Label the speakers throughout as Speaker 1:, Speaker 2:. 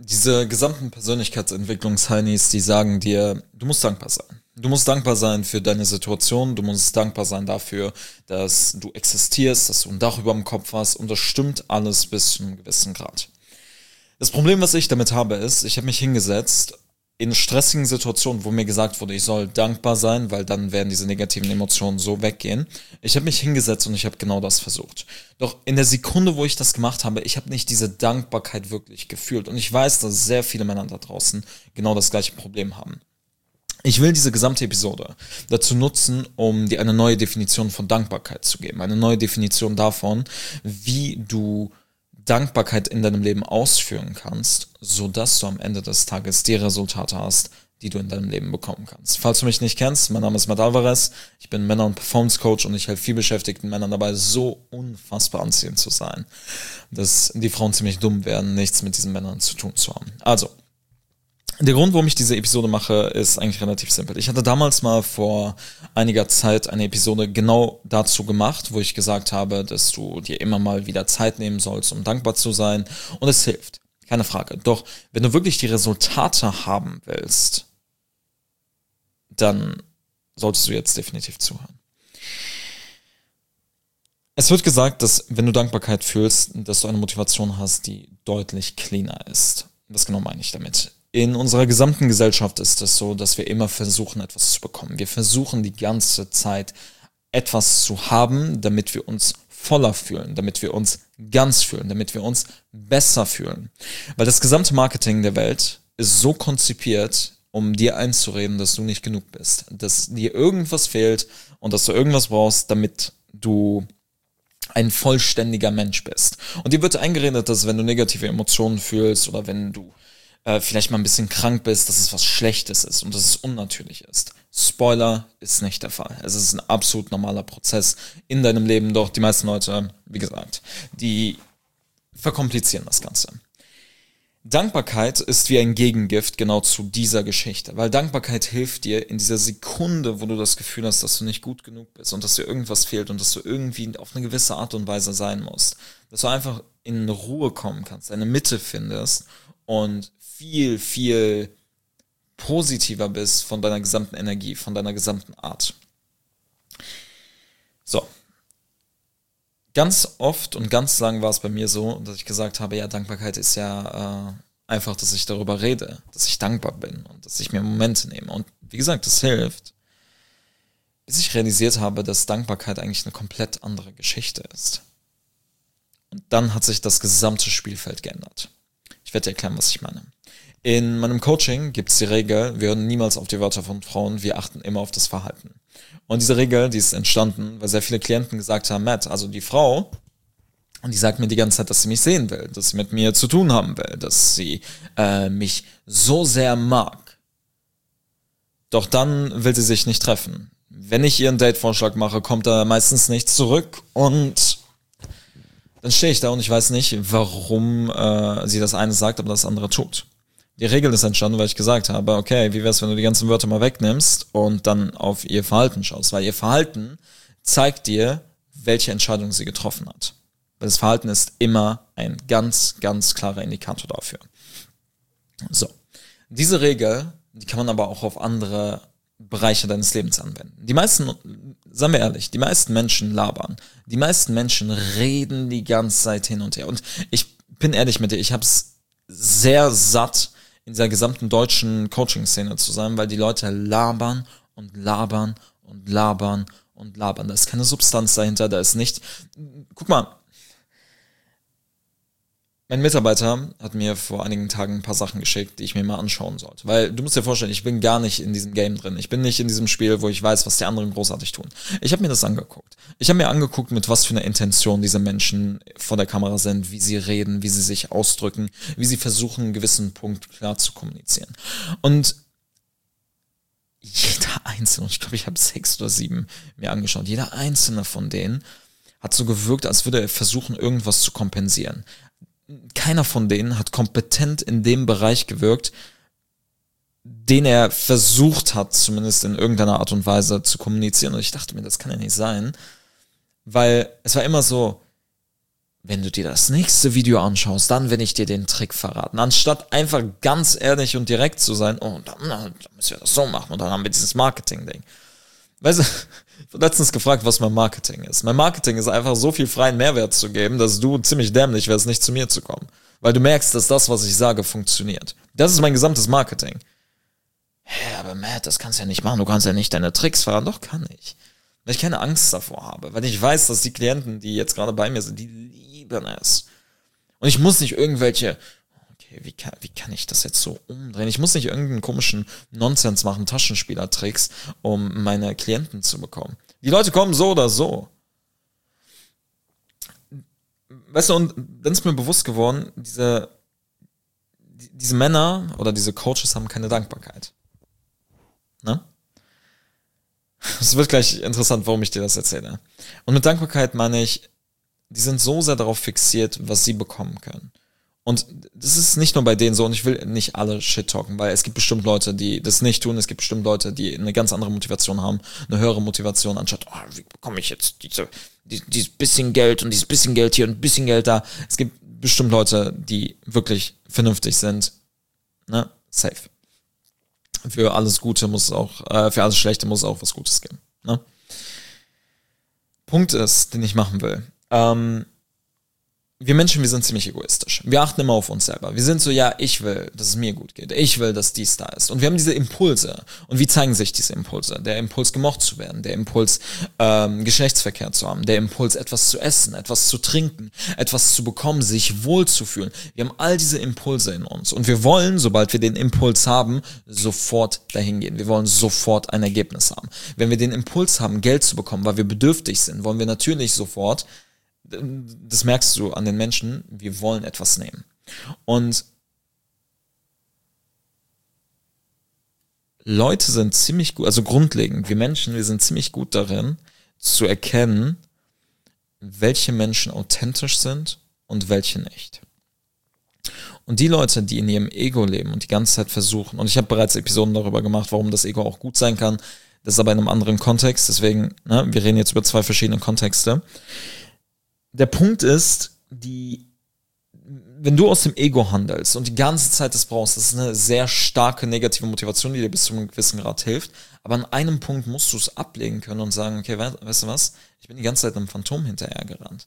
Speaker 1: Diese gesamten Persönlichkeitsentwicklungs-Heinis, die sagen dir, du musst dankbar sein. Du musst dankbar sein für deine Situation, du musst dankbar sein dafür, dass du existierst, dass du ein Dach über dem Kopf hast und das stimmt alles bis zu einem gewissen Grad. Das Problem, was ich damit habe, ist, ich habe mich hingesetzt in stressigen Situationen, wo mir gesagt wurde, ich soll dankbar sein, weil dann werden diese negativen Emotionen so weggehen. Ich habe mich hingesetzt und ich habe genau das versucht. Doch in der Sekunde, wo ich das gemacht habe, ich habe nicht diese Dankbarkeit wirklich gefühlt. Und ich weiß, dass sehr viele Männer da draußen genau das gleiche Problem haben. Ich will diese gesamte Episode dazu nutzen, um dir eine neue Definition von Dankbarkeit zu geben. Eine neue Definition davon, wie du Dankbarkeit in deinem Leben ausführen kannst, sodass du am Ende des Tages die Resultate hast, die du in deinem Leben bekommen kannst. Falls du mich nicht kennst, mein Name ist Matt Alvarez, ich bin Männer- und Performance-Coach und ich helfe vielbeschäftigten Männern dabei, so unfassbar anziehend zu sein, dass die Frauen ziemlich dumm werden, nichts mit diesen Männern zu tun zu haben. Also, der Grund, warum ich diese Episode mache, ist eigentlich relativ simpel. Ich hatte damals mal vor einiger Zeit eine Episode genau dazu gemacht, wo ich gesagt habe, dass du dir immer mal wieder Zeit nehmen sollst, um dankbar zu sein. Und es hilft, keine Frage. Doch wenn du wirklich die Resultate haben willst, dann solltest du jetzt definitiv zuhören. Es wird gesagt, dass wenn du Dankbarkeit fühlst, dass du eine Motivation hast, die deutlich cleaner ist. Was genau meine ich damit? In unserer gesamten Gesellschaft ist es so, dass wir immer versuchen, etwas zu bekommen. Wir versuchen die ganze Zeit, etwas zu haben, damit wir uns voller fühlen, damit wir uns ganz fühlen, damit wir uns besser fühlen. Weil das gesamte Marketing der Welt ist so konzipiert, um dir einzureden, dass du nicht genug bist, dass dir irgendwas fehlt und dass du irgendwas brauchst, damit du ein vollständiger Mensch bist. Und dir wird eingeredet, dass wenn du negative Emotionen fühlst oder wenn du vielleicht mal ein bisschen krank bist, dass es was Schlechtes ist und dass es unnatürlich ist. Spoiler, ist nicht der Fall. Es ist ein absolut normaler Prozess in deinem Leben, doch die meisten Leute, wie gesagt, die verkomplizieren das Ganze. Dankbarkeit ist wie ein Gegengift genau zu dieser Geschichte, weil Dankbarkeit hilft dir in dieser Sekunde, wo du das Gefühl hast, dass du nicht gut genug bist und dass dir irgendwas fehlt und dass du irgendwie auf eine gewisse Art und Weise sein musst, dass du einfach in Ruhe kommen kannst, deine Mitte findest und viel, viel positiver bist von deiner gesamten Energie, von deiner gesamten Art. So. Ganz oft und ganz lang war es bei mir so, dass ich gesagt habe, ja, Dankbarkeit ist ja einfach, dass ich darüber rede, dass ich dankbar bin und dass ich mir Momente nehme. Und wie gesagt, das hilft, bis ich realisiert habe, dass Dankbarkeit eigentlich eine komplett andere Geschichte ist. Und dann hat sich das gesamte Spielfeld geändert. Ich werde dir erklären, was ich meine. In meinem Coaching gibt es die Regel, wir hören niemals auf die Wörter von Frauen, wir achten immer auf das Verhalten. Und diese Regel, die ist entstanden, weil sehr viele Klienten gesagt haben, Matt, also die Frau, und die sagt mir die ganze Zeit, dass sie mich sehen will, dass sie mit mir zu tun haben will, dass sie mich so sehr mag. Doch dann will sie sich nicht treffen. Wenn ich ihr einen Date-Vorschlag mache, kommt da meistens nichts zurück und dann stehe ich da und ich weiß nicht, warum sie das eine sagt, aber das andere tut. Die Regel ist entstanden, weil ich gesagt habe, okay, wie wär's, wenn du die ganzen Wörter mal wegnimmst und dann auf ihr Verhalten schaust, weil ihr Verhalten zeigt dir, welche Entscheidung sie getroffen hat. Weil das Verhalten ist immer ein ganz, ganz klarer Indikator dafür. So. Diese Regel, die kann man aber auch auf andere Bereiche deines Lebens anwenden. Die meisten, sagen wir ehrlich, die meisten Menschen labern. Die meisten Menschen reden die ganze Zeit hin und her. Und ich bin ehrlich mit dir, ich habe es sehr satt, in dieser gesamten deutschen Coaching-Szene zu sein, weil die Leute labern und labern und labern und labern. Da ist keine Substanz dahinter, da ist nicht... Guck mal, mein Mitarbeiter hat mir vor einigen Tagen ein paar Sachen geschickt, die ich mir mal anschauen sollte. Weil du musst dir vorstellen, ich bin gar nicht in diesem Game drin. Ich bin nicht in diesem Spiel, wo ich weiß, was die anderen großartig tun. Ich habe mir das angeguckt. Ich habe mir angeguckt, mit was für einer Intention diese Menschen vor der Kamera sind, wie sie reden, wie sie sich ausdrücken, wie sie versuchen, einen gewissen Punkt klar zu kommunizieren. Und jeder einzelne, und ich glaube, ich habe 6 oder 7 mir angeschaut, jeder einzelne von denen hat so gewirkt, als würde er versuchen, irgendwas zu kompensieren. Keiner von denen hat kompetent in dem Bereich gewirkt, den er versucht hat, zumindest in irgendeiner Art und Weise zu kommunizieren. Und ich dachte mir, das kann ja nicht sein, weil es war immer so, wenn du dir das nächste Video anschaust, dann werde ich dir den Trick verraten. Anstatt einfach ganz ehrlich und direkt zu sein, oh, dann müssen wir das so machen und dann haben wir dieses Marketing-Ding. Weißt du, ich wurde letztens gefragt, was mein Marketing ist. Mein Marketing ist einfach so viel freien Mehrwert zu geben, dass du ziemlich dämlich wärst, nicht zu mir zu kommen. Weil du merkst, dass das, was ich sage, funktioniert. Das ist mein gesamtes Marketing. Hä, aber Matt, das kannst du ja nicht machen. Du kannst ja nicht deine Tricks verraten. Doch, kann ich. Weil ich keine Angst davor habe. Weil ich weiß, dass die Klienten, die jetzt gerade bei mir sind, die lieben es. Und ich muss nicht irgendwelche, okay, wie kann ich das jetzt so umdrehen? Ich muss nicht irgendeinen komischen Nonsens machen, Taschenspielertricks, um meine Klienten zu bekommen. Die Leute kommen so oder so. Weißt du, und dann ist mir bewusst geworden, diese Männer oder diese Coaches haben keine Dankbarkeit. Ne? Es wird gleich interessant, warum ich dir das erzähle. Und mit Dankbarkeit meine ich, die sind so sehr darauf fixiert, was sie bekommen können. Und das ist nicht nur bei denen so, und ich will nicht alle Shit talken, weil es gibt bestimmt Leute, die das nicht tun, es gibt bestimmt Leute, die eine ganz andere Motivation haben, eine höhere Motivation, anstatt, wie bekomme ich jetzt dieses bisschen Geld und dieses bisschen Geld hier und ein bisschen Geld da. Es gibt bestimmt Leute, die wirklich vernünftig sind, ne, safe. Für alles Gute muss es auch, für alles Schlechte muss es auch was Gutes geben. Ne? Punkt ist, den ich machen will. Wir Menschen, wir sind ziemlich egoistisch. Wir achten immer auf uns selber. Wir sind so, ja, ich will, dass es mir gut geht. Ich will, dass dies da ist. Und wir haben diese Impulse. Und wie zeigen sich diese Impulse? Der Impuls, gemocht zu werden. Der Impuls, Geschlechtsverkehr zu haben. Der Impuls, etwas zu essen, etwas zu trinken, etwas zu bekommen, sich wohlzufühlen. Wir haben all diese Impulse in uns. Und wir wollen, sobald wir den Impuls haben, sofort dahin gehen. Wir wollen sofort ein Ergebnis haben. Wenn wir den Impuls haben, Geld zu bekommen, weil wir bedürftig sind, wollen wir natürlich sofort, das merkst du an den Menschen, wir wollen etwas nehmen. Und Leute sind ziemlich gut, also grundlegend, wir Menschen, wir sind ziemlich gut darin, zu erkennen, welche Menschen authentisch sind und welche nicht. Und die Leute, die in ihrem Ego leben und die ganze Zeit versuchen, und ich habe bereits Episoden darüber gemacht, warum das Ego auch gut sein kann, das ist aber in einem anderen Kontext, deswegen, ne, wir reden jetzt über 2 verschiedene Kontexte. Der Punkt ist, wenn du aus dem Ego handelst und die ganze Zeit das brauchst, das ist eine sehr starke negative Motivation, die dir bis zu einem gewissen Grad hilft. Aber an einem Punkt musst du es ablegen können und sagen, okay, weißt du was? Ich bin die ganze Zeit einem Phantom hinterhergerannt.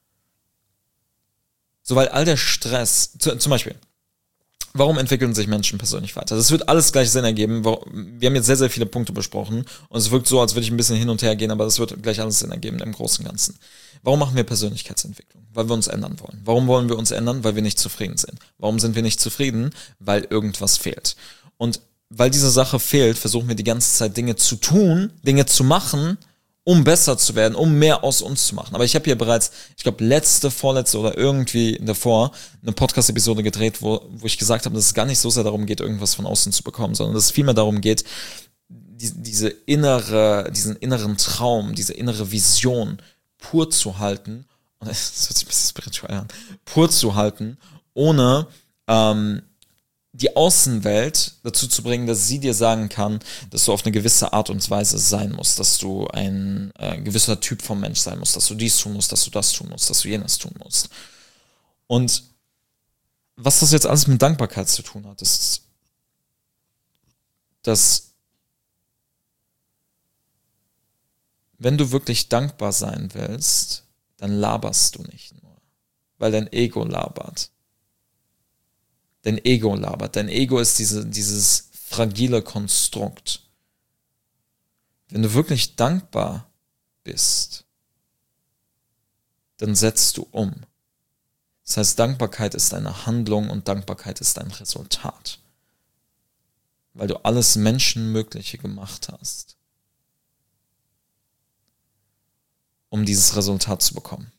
Speaker 1: So, weil all der Stress, zum Beispiel, warum entwickeln sich Menschen persönlich weiter? Das wird alles gleich Sinn ergeben. Wir haben jetzt sehr, sehr viele Punkte besprochen und es wirkt so, als würde ich ein bisschen hin und her gehen, aber das wird gleich alles Sinn ergeben im Großen und Ganzen. Warum machen wir Persönlichkeitsentwicklung? Weil wir uns ändern wollen. Warum wollen wir uns ändern? Weil wir nicht zufrieden sind. Warum sind wir nicht zufrieden? Weil irgendwas fehlt. Und weil diese Sache fehlt, versuchen wir die ganze Zeit Dinge zu tun, Dinge zu machen, um besser zu werden, um mehr aus uns zu machen. Aber ich habe hier bereits, ich glaube, vorletzte oder irgendwie davor eine Podcast-Episode gedreht, wo ich gesagt habe, dass es gar nicht so sehr darum geht, irgendwas von außen zu bekommen, sondern dass es vielmehr darum geht, diesen inneren Traum, diese innere Vision pur zu halten, und das hört sich ein bisschen spirituell an, pur zu halten, ohne die Außenwelt dazu zu bringen, dass sie dir sagen kann, dass du auf eine gewisse Art und Weise sein musst, dass du ein gewisser Typ vom Mensch sein musst, dass du dies tun musst, dass du das tun musst, dass du jenes tun musst. Und was das jetzt alles mit Dankbarkeit zu tun hat, ist, dass wenn du wirklich dankbar sein willst, dann laberst du nicht nur, weil dein Ego labert. Dein Ego labert. Dein Ego ist dieses fragile Konstrukt. Wenn du wirklich dankbar bist, dann setzt du um. Das heißt, Dankbarkeit ist eine Handlung und Dankbarkeit ist ein Resultat. Weil du alles Menschenmögliche gemacht hast, um dieses Resultat zu bekommen.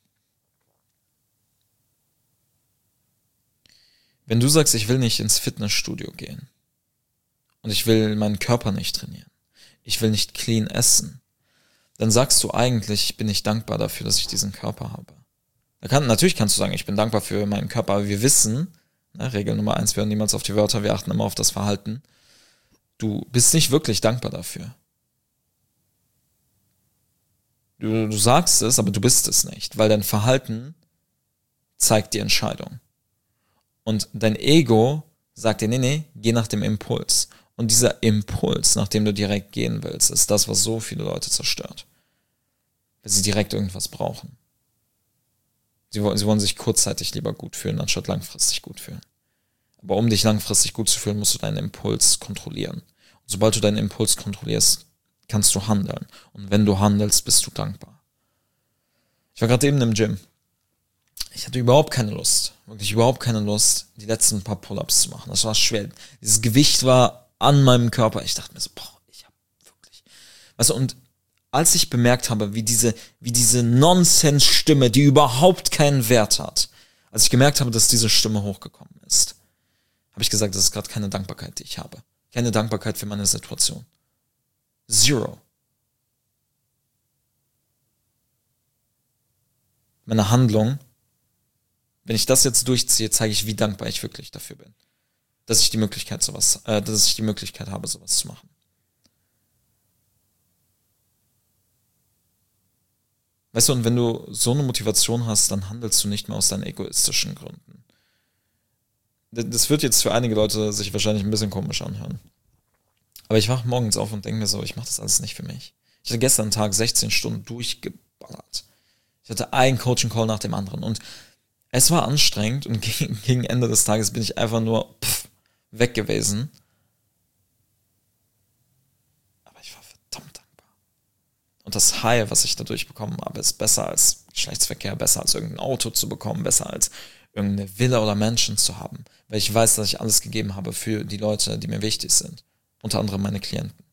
Speaker 1: Wenn du sagst, ich will nicht ins Fitnessstudio gehen und ich will meinen Körper nicht trainieren, ich will nicht clean essen, dann sagst du eigentlich, ich bin nicht dankbar dafür, dass ich diesen Körper habe. Natürlich kannst du sagen, ich bin dankbar für meinen Körper, aber wir wissen, Regel Nummer 1, wir hören niemals auf die Wörter, wir achten immer auf das Verhalten. Du bist nicht wirklich dankbar dafür. Du sagst es, aber du bist es nicht, weil dein Verhalten zeigt die Entscheidung. Und dein Ego sagt dir, nee, geh nach dem Impuls. Und dieser Impuls, nach dem du direkt gehen willst, ist das, was so viele Leute zerstört. Weil sie direkt irgendwas brauchen. Sie wollen sich kurzzeitig lieber gut fühlen, anstatt langfristig gut fühlen. Aber um dich langfristig gut zu fühlen, musst du deinen Impuls kontrollieren. Und sobald du deinen Impuls kontrollierst, kannst du handeln. Und wenn du handelst, bist du dankbar. Ich war gerade eben im Gym. Ich hatte überhaupt keine Lust, wirklich überhaupt keine Lust, die letzten paar Pull-ups zu machen. Das war schwer. Dieses Gewicht war an meinem Körper. Ich dachte mir so, ich hab wirklich... Weißt du, und als ich bemerkt habe, wie diese Nonsens-Stimme, die überhaupt keinen Wert hat, als ich gemerkt habe, dass diese Stimme hochgekommen ist, habe ich gesagt, das ist gerade keine Dankbarkeit, die ich habe. Keine Dankbarkeit für meine Situation. Zero. Meine Handlung, wenn ich das jetzt durchziehe, zeige ich, wie dankbar ich wirklich dafür bin. Dass ich die Möglichkeit habe, sowas zu machen. Weißt du, und wenn du so eine Motivation hast, dann handelst du nicht mehr aus deinen egoistischen Gründen. Das wird jetzt für einige Leute sich wahrscheinlich ein bisschen komisch anhören. Aber ich wache morgens auf und denke mir so, ich mache das alles nicht für mich. Ich hatte gestern einen Tag 16 Stunden durchgeballert. Ich hatte einen Coaching-Call nach dem anderen. Und es war anstrengend und gegen Ende des Tages bin ich einfach nur weg gewesen. Aber ich war verdammt dankbar. Und das High, was ich dadurch bekommen habe, ist besser als Geschlechtsverkehr, besser als irgendein Auto zu bekommen, besser als irgendeine Villa oder Mansion zu haben. Weil ich weiß, dass ich alles gegeben habe für die Leute, die mir wichtig sind. Unter anderem meine Klienten.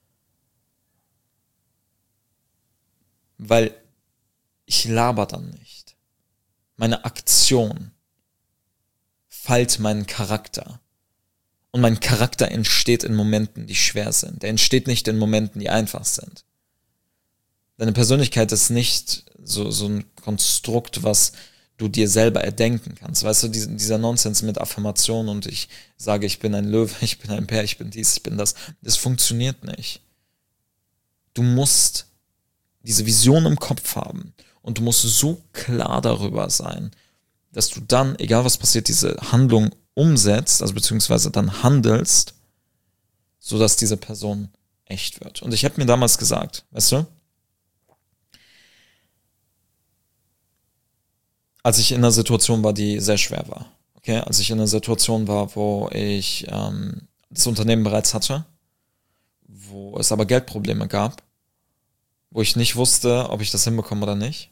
Speaker 1: Weil ich laber dann nicht. Meine Aktion feilt meinen Charakter. Und mein Charakter entsteht in Momenten, die schwer sind. Der entsteht nicht in Momenten, die einfach sind. Deine Persönlichkeit ist nicht so ein Konstrukt, was du dir selber erdenken kannst. Weißt du, dieser Nonsens mit Affirmation und ich sage, ich bin ein Löwe, ich bin ein Bär, ich bin dies, ich bin das. Das funktioniert nicht. Du musst diese Vision im Kopf haben und du musst so klar darüber sein, dass du dann, egal was passiert, diese Handlung umsetzt, also beziehungsweise dann handelst, sodass diese Person echt wird. Und ich habe mir damals gesagt, weißt du, als ich in einer Situation war, die sehr schwer war. Okay, als ich in einer Situation war, wo ich das Unternehmen bereits hatte, wo es aber Geldprobleme gab, wo ich nicht wusste, ob ich das hinbekomme oder nicht.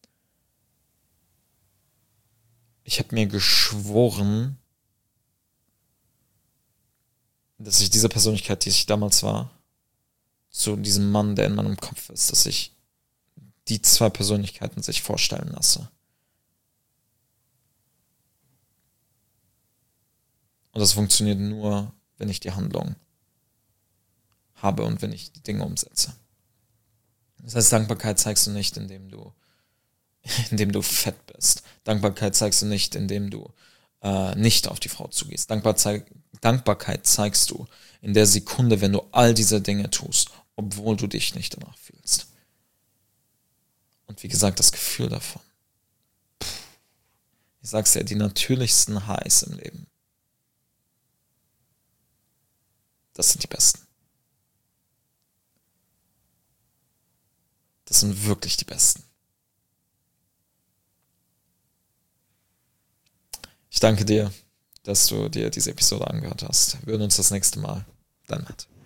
Speaker 1: Ich habe mir geschworen, dass ich diese Persönlichkeit, die ich damals war, zu diesem Mann, der in meinem Kopf ist, dass ich die zwei Persönlichkeiten sich vorstellen lasse. Und das funktioniert nur, wenn ich die Handlung habe und wenn ich die Dinge umsetze. Das heißt, Dankbarkeit zeigst du nicht, indem du fett bist. Dankbarkeit zeigst du nicht, indem du nicht auf die Frau zugehst. Dankbarkeit zeigst du in der Sekunde, wenn du all diese Dinge tust, obwohl du dich nicht danach fühlst. Und wie gesagt, das Gefühl davon. Ich sag's ja, die natürlichsten Highs im Leben. Das sind die besten. Das sind wirklich die besten. Ich danke dir, dass du dir diese Episode angehört hast. Wir hören uns das nächste Mal. Dein Matt.